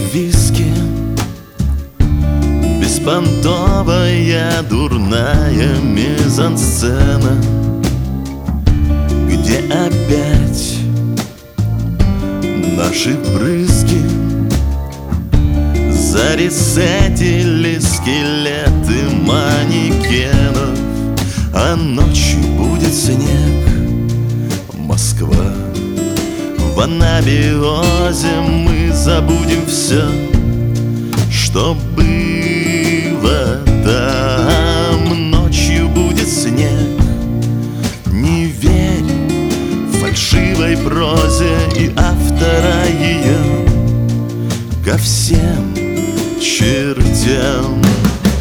виски, беспонтовая дурная мизансцена, где опять наши брызги заресетили скелеты манекенов. А ночью будет снег, Москва. В анабиозе мы забудем все, что было там. Ночью будет снег. Не верь фальшивой прозе и автора ее ко всем чертям.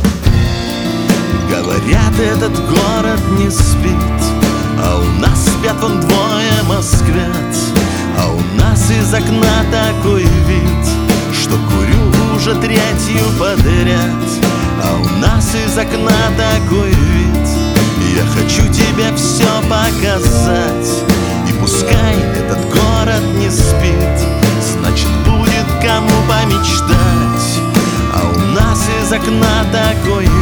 Говорят, этот город не спит, а у нас спят вон двое москвят. А у нас из окна такой вид, что курю уже третью подряд. А у нас из окна такой вид, я хочу тебе все показать. И пускай этот город не спит, значит будет кому помечтать. А у нас из окна такой вид.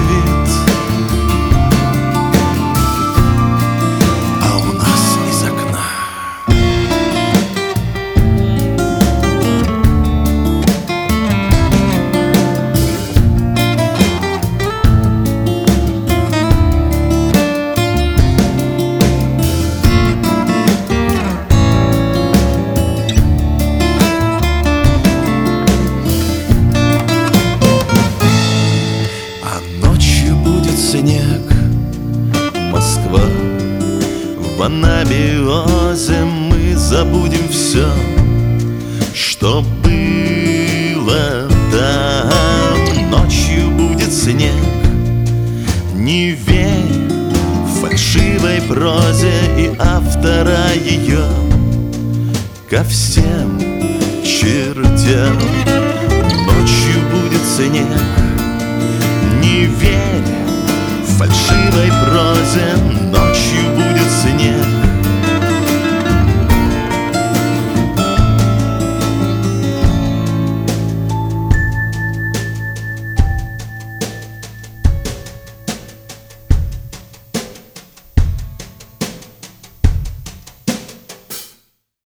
Снег, Москва. В анабиозе мы забудем все, что было там. Ночью будет снег. Не верь фальшивой прозе и автора ее ко всем чертям. Ночью будет снег. Не верь фальшивой прозе